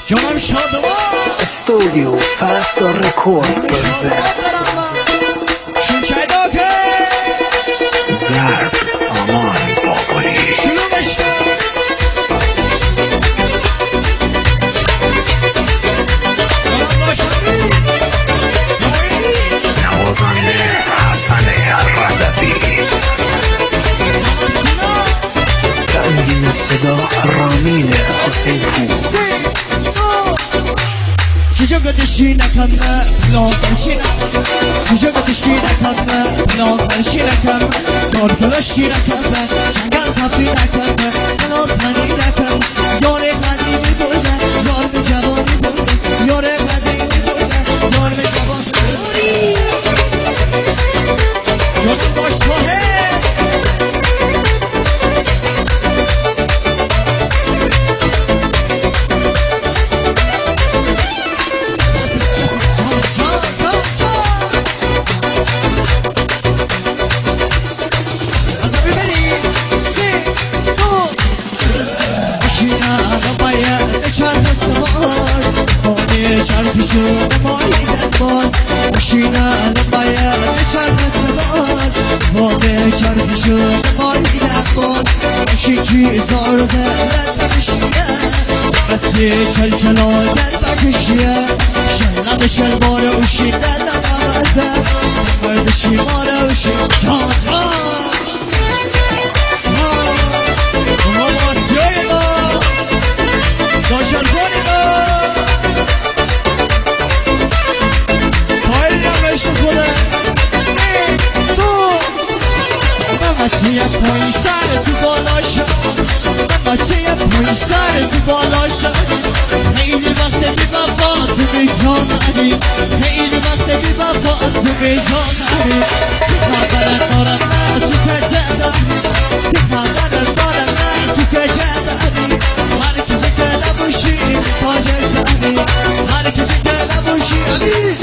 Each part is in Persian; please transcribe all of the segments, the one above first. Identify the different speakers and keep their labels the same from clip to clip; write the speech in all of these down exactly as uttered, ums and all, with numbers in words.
Speaker 1: جانم شادمان
Speaker 2: استودیو فست رکورد پرزنت
Speaker 1: شمشایدو که
Speaker 2: ضرب سامان بابایی
Speaker 1: شلوغش
Speaker 2: نوازنده حسن رضوی تنظیم صدا رامین حسین پور
Speaker 1: Kıcık ateşine kanma, blok ateşine Kıcık ateşine kanma, blok ateşine kanma Korkul ateşine kanma, çangal kapine kanma Blok ateşine kanma, yore kadimi burada Zor bir cevabı burada, yore kadimi burada Zor bir cevabı burada Gördüm boş tohe شرقشون مالیدن باد ماشینا نباید چرخ سوار واقع شرقشون مالیدن باد شیکی زار زدن بکشیه بسی چل چلا دل بکشیه شلب شلبار اوشیدن نمامده مرد شیمار اوشید جان جان اونا باسیای دا دا شلباری دا چیه پایین سر تو بالا شد من چیه پایین سر تو بالا شد خیلی وقت بی وفا تو به جان داری خیلی وقت بی وفا تو به جان داری خبرت دارم نه تو کجا داری خبرت دارم نه تو کجا داری هر کسی که نباشی تاج سری هر کسی که نباشی علی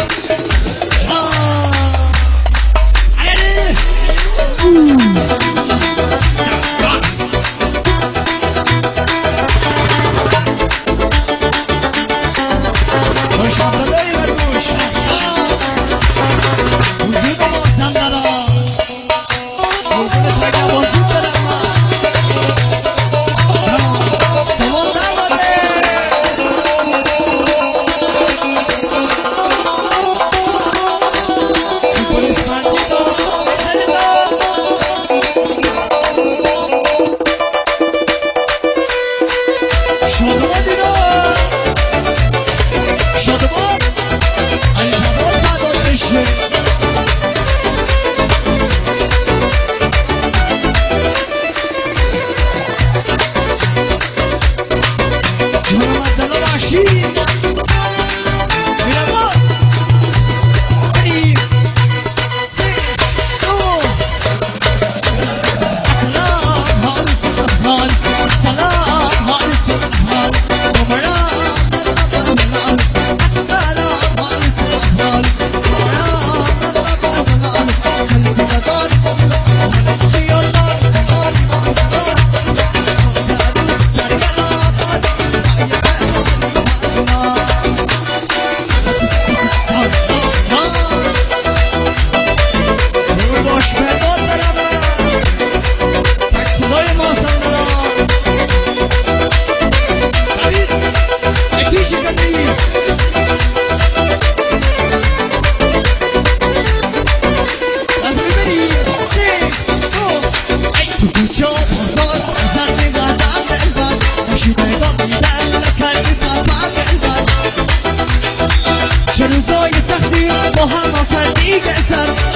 Speaker 1: چه روزای سختی با هم آفردی گذر